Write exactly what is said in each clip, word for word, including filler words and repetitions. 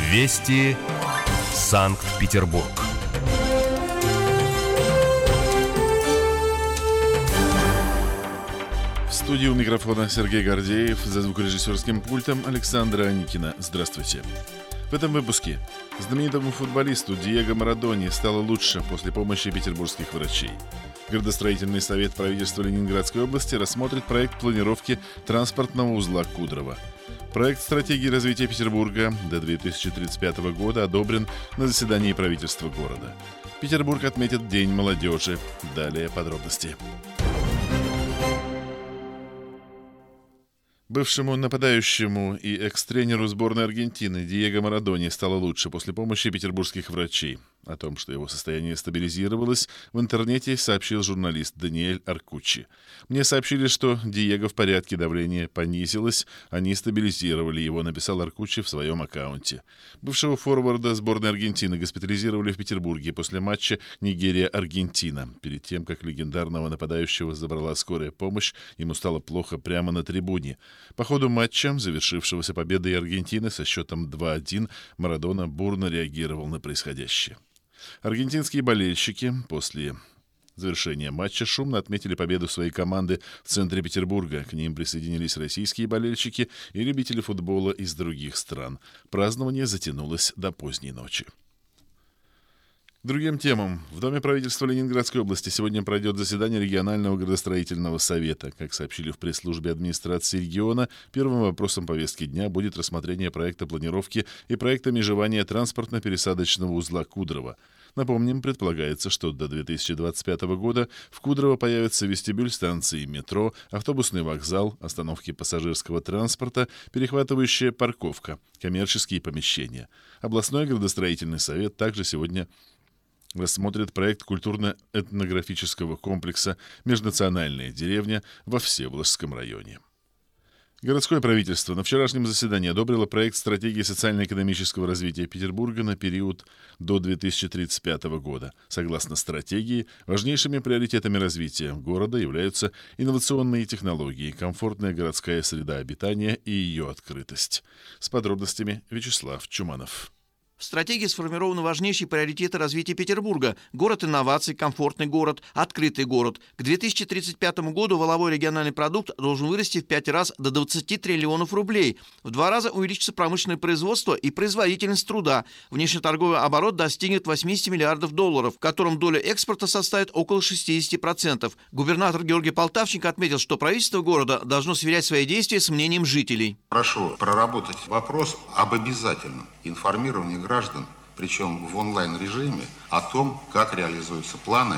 Вести Санкт-Петербург. В студии у микрофона Сергей Гордеев, за звукорежиссерским пультом Александра Аникина. Здравствуйте. В этом выпуске знаменитому футболисту Диего Марадоне стало лучше после помощи петербургских врачей. Градостроительный совет правительства Ленинградской области рассмотрит проект планировки транспортного узла Кудрово. Проект стратегии развития Петербурга до две тысячи тридцать пятого года одобрен на заседании правительства города. Петербург отметит День молодежи. Далее подробности. Бывшему нападающему и экс-тренеру сборной Аргентины Диего Марадоне стало лучше после помощи петербургских врачей. О том, что его состояние стабилизировалось, в интернете сообщил журналист Даниэль Аркуччи. «Мне сообщили, что Диего в порядке, давление понизилось, они стабилизировали его», написал Аркуччи в своем аккаунте. Бывшего форварда сборной Аргентины госпитализировали в Петербурге после матча Нигерия-Аргентина. Перед тем, как легендарного нападающего забрала скорая помощь, ему стало плохо прямо на трибуне. По ходу матча, завершившегося победой Аргентины со счетом два один, Марадона бурно реагировал на происходящее. Аргентинские болельщики после завершения матча шумно отметили победу своей команды в центре Петербурга. К ним присоединились российские болельщики и любители футбола из других стран. Празднование затянулось до поздней ночи. К другим темам. В Доме правительства Ленинградской области сегодня пройдет заседание регионального градостроительного совета. Как сообщили в пресс-службе администрации региона, первым вопросом повестки дня будет рассмотрение проекта планировки и проекта межевания транспортно-пересадочного узла Кудрово. Напомним, предполагается, что до две тысячи двадцать пятого года в Кудрово появится вестибюль станции метро, автобусный вокзал, остановки пассажирского транспорта, перехватывающая парковка, коммерческие помещения. Областной градостроительный совет также сегодня рассмотрит проект культурно-этнографического комплекса «Межнациональная деревня» во Всеволожском районе. Городское правительство на вчерашнем заседании одобрило проект стратегии социально-экономического развития Петербурга на период до две тысячи тридцать пятого года. Согласно стратегии, важнейшими приоритетами развития города являются инновационные технологии, комфортная городская среда обитания и ее открытость. С подробностями Вячеслав Чуманов. В стратегии сформированы важнейшие приоритеты развития Петербурга. Город инноваций, комфортный город, открытый город. К две тысячи тридцать пятому году валовой региональный продукт должен вырасти в пять раз до двадцати триллионов рублей. В два раза увеличится промышленное производство и производительность труда. Внешнеторговый оборот достигнет восемьдесят миллиардов долларов, в котором доля экспорта составит около шестьдесят процентов. Губернатор Георгий Полтавченко отметил, что правительство города должно сверять свои действия с мнением жителей. Прошу проработать вопрос об обязательном информировании граждан, причем в онлайн-режиме, о том, как реализуются планы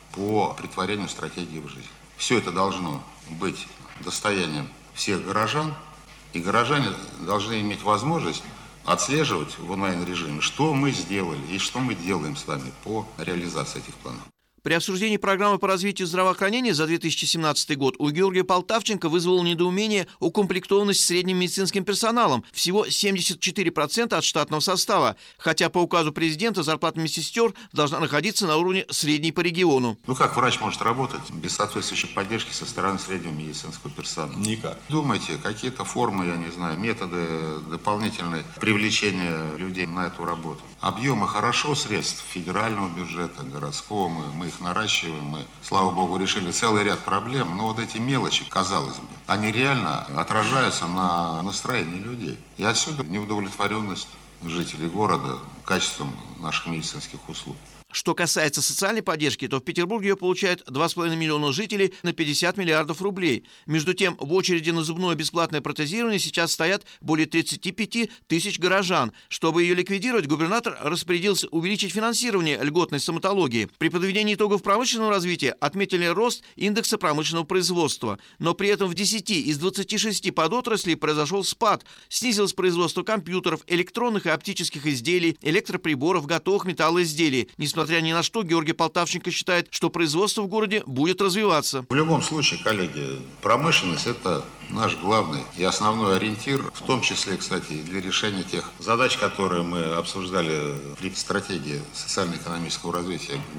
по претворению стратегии в жизнь. Все это должно быть достоянием всех горожан, и горожане должны иметь возможность отслеживать в онлайн-режиме, что мы сделали и что мы делаем с вами по реализации этих планов. При обсуждении программы по развитию здравоохранения за две тысячи семнадцатый год у Георгия Полтавченко вызвало недоумение укомплектованность средним медицинским персоналом. Всего семьдесят четыре процента от штатного состава, хотя по указу президента зарплата медсестер должна находиться на уровне средней по региону. Ну как врач может работать без соответствующей поддержки со стороны среднего медицинского персонала? Никак. Думайте, какие-то формы, я не знаю, методы дополнительные привлечения людей на эту работу. Объемы хорошо средств федерального бюджета, городского, мы, мы их наращиваем, мы, слава богу, решили целый ряд проблем, но вот эти мелочи, казалось бы, они реально отражаются на настроении людей. И отсюда неудовлетворенность жителей города качеством наших медицинских услуг. Что касается социальной поддержки, то в Петербурге ее получают два с половиной миллиона жителей на пятьдесят миллиардов рублей. Между тем, в очереди на зубное бесплатное протезирование сейчас стоят более тридцати пяти тысяч горожан. Чтобы ее ликвидировать, губернатор распорядился увеличить финансирование льготной стоматологии. При подведении итогов промышленного развития отметили рост индекса промышленного производства. Но при этом в десяти из двадцати шести подотраслей произошел спад. Снизилось производство компьютеров, электронных и оптических изделий, электроприборов, готовых металлоизделий. Несмотря ни на что, Георгий Полтавченко считает, что производство в городе будет развиваться. В любом случае, коллеги, промышленность – это наш главный и основной ориентир, в том числе, кстати, для решения тех задач, которые мы обсуждали при стратегии социально-экономического развития города.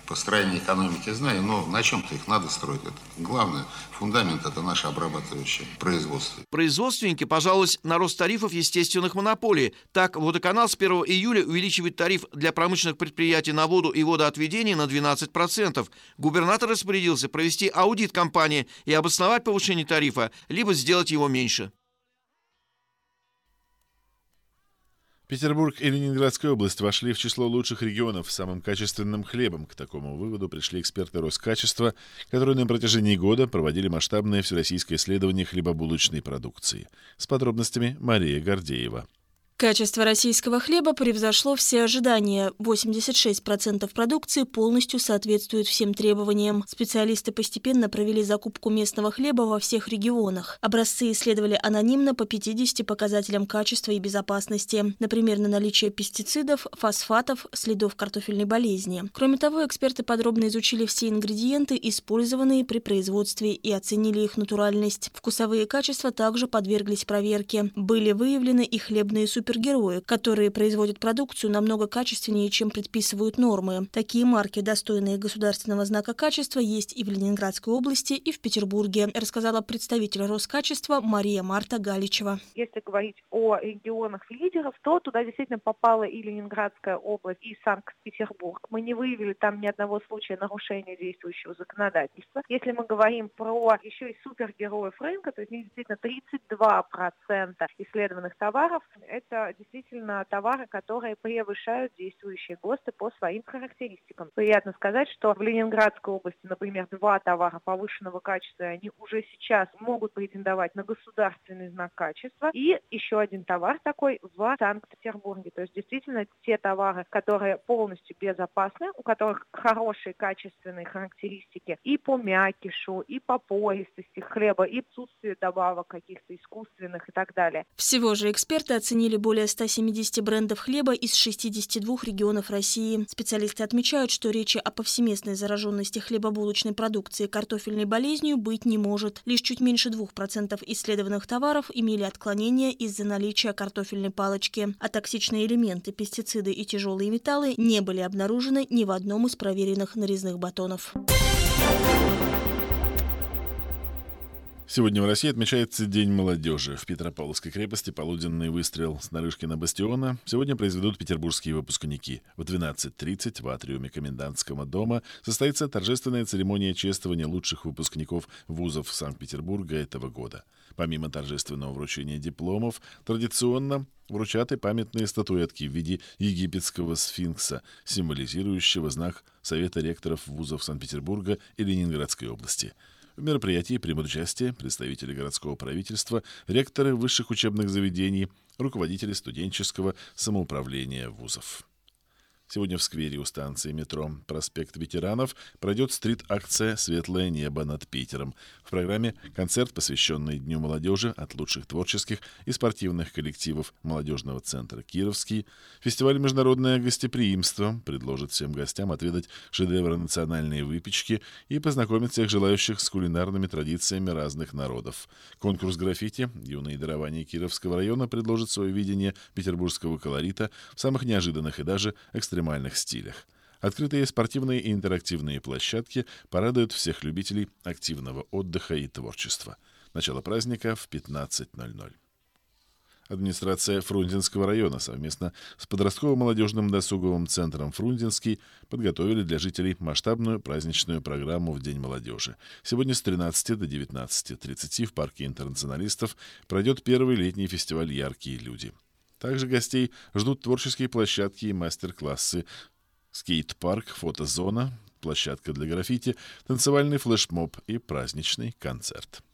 Построение экономики знаю, но на чем-то их надо строить. Это главное, фундамент – это наше обрабатывающее производство. Производственники пожаловались на рост тарифов естественных монополий. Так, Водоканал с первого июля увеличивает тариф для промышленных предприятий на воду и водоотведение на двенадцать процентов. Губернатор распорядился провести аудит компании и обосновать повышение тарифа, либо сделать его меньше. Петербург и Ленинградская область вошли в число лучших регионов с самым качественным хлебом. К такому выводу пришли эксперты Роскачества, которые на протяжении года проводили масштабное всероссийское исследование хлебобулочной продукции. С подробностями Мария Гордеева. Качество российского хлеба превзошло все ожидания. восемьдесят шесть процентов продукции полностью соответствует всем требованиям. Специалисты постепенно провели закупку местного хлеба во всех регионах. Образцы исследовали анонимно по пятидесяти показателям качества и безопасности. Например, на наличие пестицидов, фосфатов, следов картофельной болезни. Кроме того, эксперты подробно изучили все ингредиенты, использованные при производстве, и оценили их натуральность. Вкусовые качества также подверглись проверке. Были выявлены и хлебные супергерои, которые производят продукцию намного качественнее, чем предписывают нормы. Такие марки, достойные государственного знака качества, есть и в Ленинградской области, и в Петербурге, рассказала представитель Роскачества Мария Марта Галичева. Если говорить о регионах лидеров, то туда действительно попала и Ленинградская область, и Санкт-Петербург. Мы не выявили там ни одного случая нарушения действующего законодательства. Если мы говорим про еще и супергероев рынка, то есть действительно тридцать два процента исследованных товаров – это действительно товары, которые превышают действующие ГОСТы по своим характеристикам. Приятно сказать, что в Ленинградской области, например, два товара повышенного качества, они уже сейчас могут претендовать на государственный знак качества. И еще один товар такой в Санкт-Петербурге. То есть действительно те товары, которые полностью безопасны, у которых хорошие качественные характеристики и по мякишу, и по пористости хлеба, и отсутствие добавок каких-то искусственных и так далее. Всего же эксперты оценили более ста семидесяти брендов хлеба из шестидесяти двух регионов России. Специалисты отмечают, что речи о повсеместной зараженности хлебобулочной продукции картофельной болезнью быть не может. Лишь чуть меньше двух процентов исследованных товаров имели отклонения из-за наличия картофельной палочки, а токсичные элементы, пестициды и тяжелые металлы не были обнаружены ни в одном из проверенных нарезных батонов. Сегодня в России отмечается День молодежи. В Петропавловской крепости полуденный выстрел с Нарышкина бастиона сегодня произведут петербургские выпускники. В двенадцать тридцать в атриуме комендантского дома состоится торжественная церемония чествования лучших выпускников вузов Санкт-Петербурга этого года. Помимо торжественного вручения дипломов, традиционно вручат и памятные статуэтки в виде египетского сфинкса, символизирующего знак Совета ректоров вузов Санкт-Петербурга и Ленинградской области. В мероприятии примут участие представители городского правительства, ректоры высших учебных заведений, руководители студенческого самоуправления вузов. Сегодня в сквере у станции метро «Проспект ветеранов» пройдет стрит-акция «Светлое небо над Питером». В программе концерт, посвященный Дню молодежи от лучших творческих и спортивных коллективов молодежного центра «Кировский». Фестиваль «Международное гостеприимство» предложит всем гостям отведать шедевры национальной выпечки и познакомить всех желающих с кулинарными традициями разных народов. Конкурс граффити «Юные дарования Кировского района» предложит свое видение петербургского колорита в самых неожиданных и даже экстремальных стилях. Открытые спортивные и интерактивные площадки порадуют всех любителей активного отдыха и творчества. Начало праздника в пятнадцать ноль ноль. Администрация Фрунзенского района совместно с подростково-молодежным досуговым центром «Фрунзенский» подготовили для жителей масштабную праздничную программу в День молодежи. Сегодня с тринадцати до девятнадцати тридцати в парке интернационалистов пройдет первый летний фестиваль «Яркие люди». Также гостей ждут творческие площадки и мастер-классы, скейт-парк, фотозона, площадка для граффити, танцевальный флешмоб и праздничный концерт.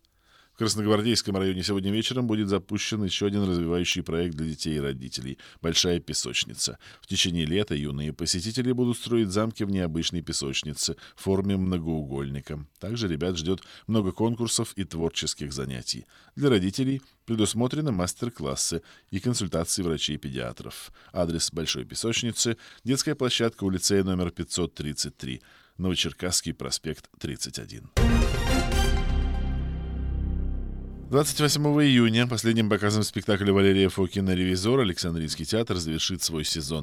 В Красногвардейском районе сегодня вечером будет запущен еще один развивающий проект для детей и родителей – «Большая песочница». В течение лета юные посетители будут строить замки в необычной песочнице в форме многоугольника. Также ребят ждет много конкурсов и творческих занятий. Для родителей предусмотрены мастер-классы и консультации врачей-педиатров. Адрес Большой песочницы – детская площадка у лицея номер пятьсот тридцать три, Новочеркасский проспект тридцать один. двадцать восьмого июня последним показом спектакля Валерия Фокина «Ревизор» Александрийский театр завершит свой сезон.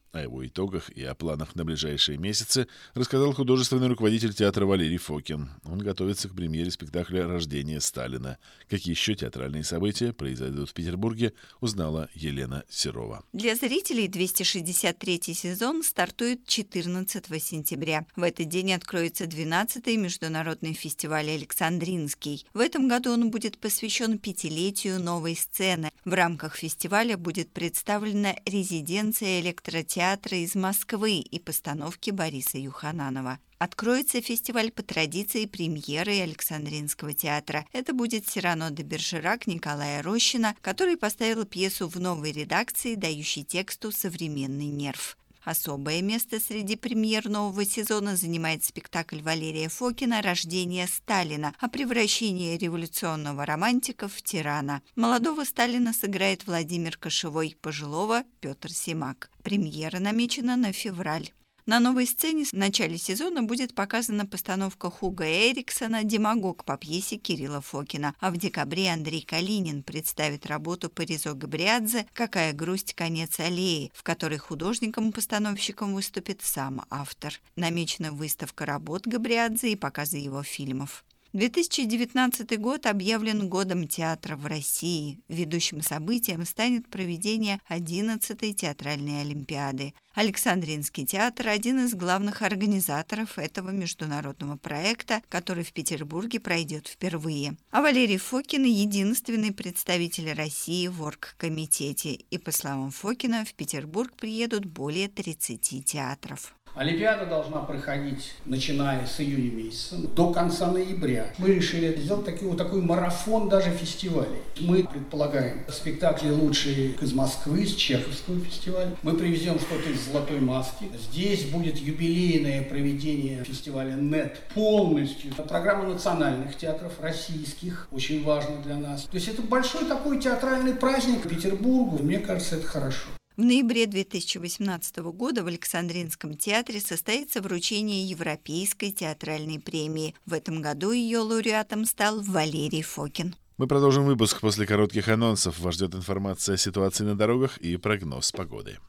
О его итогах и о планах на ближайшие месяцы рассказал художественный руководитель театра Валерий Фокин. Он готовится к премьере спектакля «Рождение Сталина». Какие еще театральные события произойдут в Петербурге, узнала Елена Серова. Для зрителей двести шестьдесят третий сезон стартует четырнадцатого сентября. В этот день откроется двенадцатый международный фестиваль «Александринский». В этом году он будет посвящен пятилетию новой сцены. В рамках фестиваля будет представлена резиденция электротеатра театра из Москвы и постановки Бориса Юхананова. Откроется фестиваль по традиции премьеры Александринского театра. Это будет Сирано де Бержерак Николая Рощина, который поставил пьесу в новой редакции, дающей тексту современный нерв. Особое место среди премьер нового сезона занимает спектакль Валерия Фокина «Рождение Сталина» о превращении революционного романтика в тирана. Молодого Сталина сыграет Владимир Кошевой, пожилого – Петр Симак. Премьера намечена на февраль. На новой сцене в начале сезона будет показана постановка Хуга Эриксона «Демагог» по пьесе Кирилла Фокина, а в декабре Андрей Калинин представит работу Паризо Габриадзе «Какая грусть, конец аллеи», в которой художником-постановщиком выступит сам автор. Намечена выставка работ Габриадзе и показы его фильмов. две тысячи девятнадцатый год объявлен годом театра в России. Ведущим событием станет проведение одиннадцатой театральной олимпиады. Александринский театр – один из главных организаторов этого международного проекта, который в Петербурге пройдет впервые. А Валерий Фокин – единственный представитель России в оргкомитете. И, по словам Фокина, в Петербург приедут более тридцати театров. Олимпиада должна проходить, начиная с июня месяца до конца ноября. Мы решили сделать такой, вот такой марафон даже фестивалей. Мы предполагаем спектакли лучшие из Москвы, из Чеховского фестиваля. Мы привезем что-то из «Золотой маски». Здесь будет юбилейное проведение фестиваля «Нет» полностью. Программа национальных театров, российских, очень важно для нас. То есть это большой такой театральный праздник Петербургу. Мне кажется, это хорошо. В ноябре две тысячи восемнадцатого года в Александринском театре состоится вручение Европейской театральной премии. В этом году ее лауреатом стал Валерий Фокин. Мы продолжим выпуск после коротких анонсов. Вас ждет информация о ситуации на дорогах и прогноз погоды.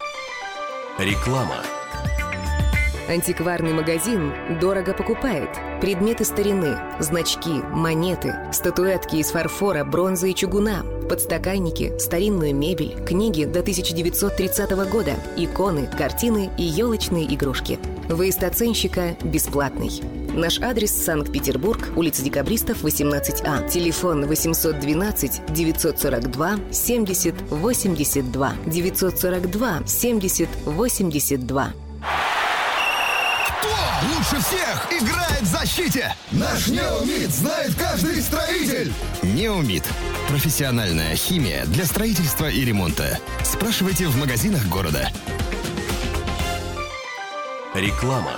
Реклама. Антикварный магазин дорого покупает. Предметы старины, значки, монеты, статуэтки из фарфора, бронзы и чугуна, подстаканники, старинную мебель, книги до тысяча девятьсот тридцатого года, иконы, картины и елочные игрушки. Выезд оценщика бесплатный. Наш адрес – Санкт-Петербург, улица Декабристов, восемнадцать А. Телефон восемьсот двенадцать девятьсот сорок два семьдесят восемьдесят два. девятьсот сорок два семьдесят восемьдесят два. Лучше всех играет в защите! Наш Неомид знает каждый строитель! Неомид. Профессиональная химия для строительства и ремонта. Спрашивайте в магазинах города. Реклама.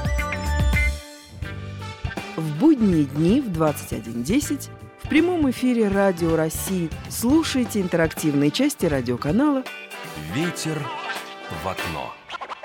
В будние дни в двадцать один десять в прямом эфире Радио России слушайте интерактивные части радиоканала «Ветер в окно».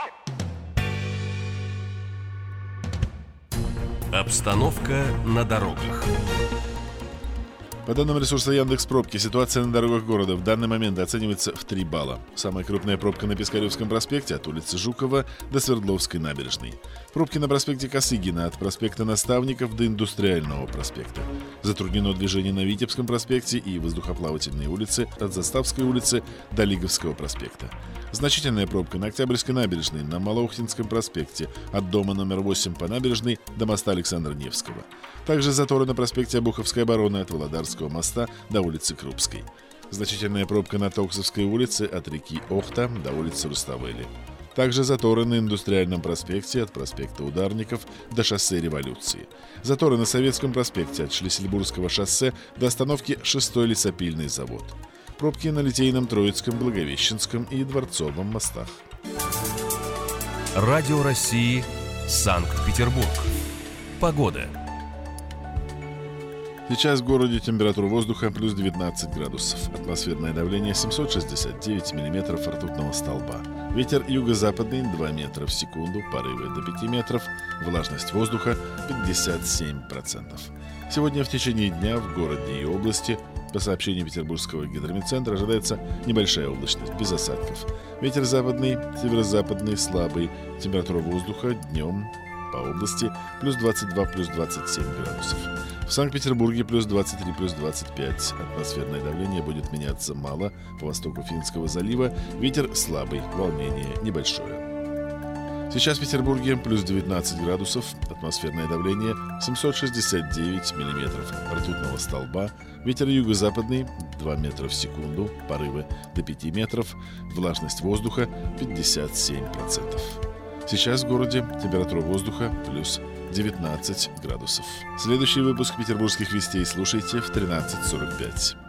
Обстановка на дорогах. По данным ресурса Яндекс.Пробки, ситуация на дорогах города в данный момент оценивается в три балла. Самая крупная пробка на Пискаревском проспекте от улицы Жукова до Свердловской набережной. Пробки на проспекте Косыгина от проспекта Наставников до Индустриального проспекта. Затруднено движение на Витебском проспекте и воздухоплавательной улице от Заставской улицы до Лиговского проспекта. Значительная пробка на Октябрьской набережной на Малоухтинском проспекте от дома номер восемь по набережной до моста Александра Невского. Также заторы на проспекте Обуховской обороны от Володарского моста до улицы Крупской. Значительная пробка на Токсовской улице от реки Охта до улицы Руставели. Также заторы на Индустриальном проспекте от проспекта Ударников до шоссе Революции. Заторы на Советском проспекте от Шлиссельбургского шоссе до остановки шестой лесопильный завод. Пробки на Литейном, Троицком, Благовещенском и Дворцовом мостах. Радио России. Санкт-Петербург. Погода. Сейчас в городе температура воздуха плюс девятнадцать градусов. Атмосферное давление семьсот шестьдесят девять миллиметров ртутного столба. Ветер юго-западный два метра в секунду, порывы до пяти метров. Влажность воздуха пятьдесят семь процентов. Сегодня в течение дня в городе и области По сообщению Петербургского гидрометцентра ожидается небольшая облачность, без осадков. Ветер западный, северо-западный, слабый. Температура воздуха днем по области плюс двадцать два, плюс двадцать семь градусов. В Санкт-Петербурге плюс двадцать три, плюс двадцать пять. Атмосферное давление будет меняться мало. По востоку Финского залива ветер слабый, волнение небольшое. Сейчас в Петербурге плюс девятнадцать градусов, атмосферное давление семьсот шестьдесят девять миллиметров ртутного столба, ветер юго-западный два метра в секунду, порывы до пяти метров, влажность воздуха пятьдесят семь процентов. Сейчас в городе температура воздуха плюс девятнадцать градусов. Следующий выпуск «Петербургских вестей» слушайте в тринадцать сорок пять.